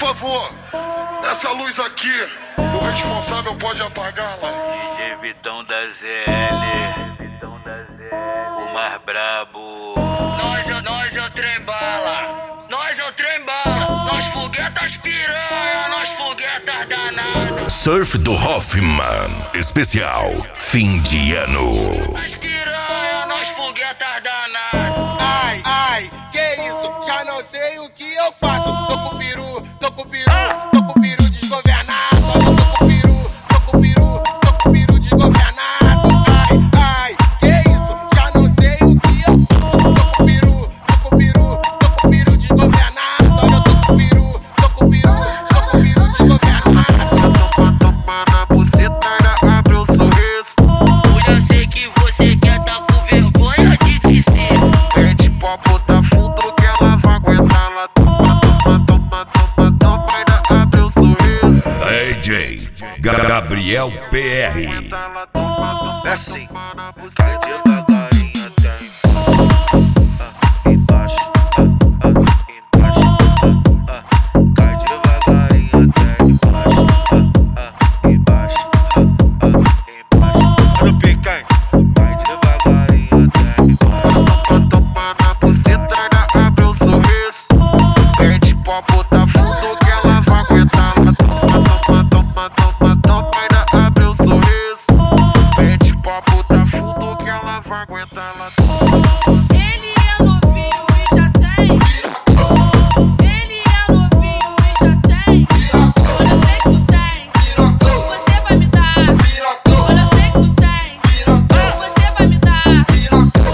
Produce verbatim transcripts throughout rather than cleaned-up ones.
favor, essa luz aqui, o responsável pode apagá-la. D J Vitão da Z L, o mais brabo. Nós é, nós é o trem bala, nós é o trem bala. Nós foguetas piranha, nós foguetas danadas. Surf do Hoffman, especial fim de ano. Nós piranha, nós foguetas danadas. Ai, ai, que isso? Já não sei o que eu faço. Tô com o peru, tô com o peru, tô com o peru desgovernado. Tô com o peru, tô com o peru, tô com o peru desgovernado. Ai, ai, que isso? Já não sei o que eu faço. Tô com o peru, tô com o peru, tô com o peru desgovernado. Olha, eu tô com o peru, tô com o peru, tô com o peru desgovernado. Toma na buceta, abre o sorriso. Eu já sei que você quer tá com vergonha de dizer. Pede pra botar fundo que ela vai aguentar. Ela toma, toma, toma, toma, toma, ainda abre o sorriso. D J Gabriel P R. Ela toma, toma, É assim, toma na buceta. cai devagarinho até embaixo, ah, embaixo, ah, embaixo, ah, ah, cai devagarinho até embaixo, ah, ah, embaixo, ah, ah, embaixo. Olha o picanha, cai devagarinho até embaixo. Toma, toma na buceta, ainda abre o sorriso. Pede pra botar fundo que ela vai aguentar. Ela toma, toma, toma, toma, toma, ainda abre o sorriso. Pede pra botar fundo que ela vai aguentar. Ela toma. Ele é novinho e já tem. Ele é novinho e já tem. Olha, eu sei que tu tem. Você vai me dar. Olha, eu sei que tu tem. Você vai me dar.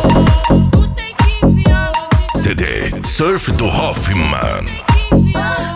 Tu tem quinze anos e C D Surf do Hoffman. tem quinze anos.